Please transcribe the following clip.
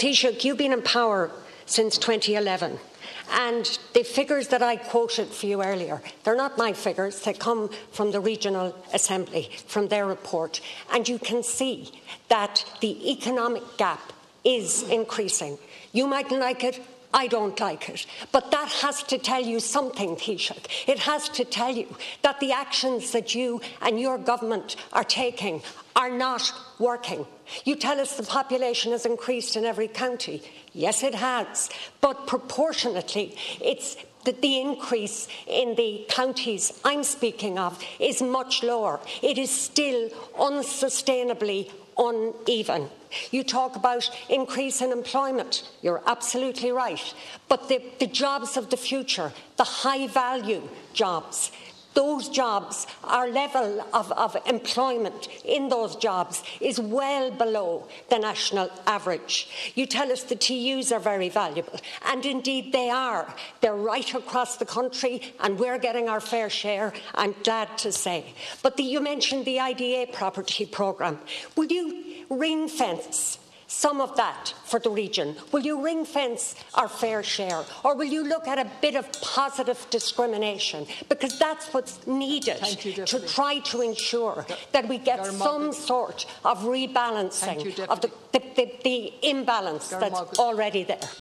Taoiseach, you've been in power since 2011. And the figures that I quoted for you earlier, they're not my figures. They come from the Regional Assembly, from their report. And you can see that the economic gap is increasing. You mightn't like it. I don't like it. But that has to tell you something, Taoiseach. It has to tell you that the actions that you and your government are taking are not working. You tell us the population has increased in every county. Yes, it has. But proportionately, it's the increase in the counties I'm speaking of is much lower. It is still unsustainably uneven. You talk about increase in employment. You're absolutely right. But the jobs of the future, the high-value jobs, those jobs, our level of employment in those jobs is well below the national average. You tell us the TUs are very valuable, and indeed they are. They're right across the country, and we're getting our fair share, I'm glad to say. But you mentioned the IDA property programme. Will you ring-fence some of that for the region? Will you ring-fence our fair share? Or will you look at a bit of positive discrimination? Because that's what's needed to try to ensure that we get some sort of rebalancing of the imbalance that's already there.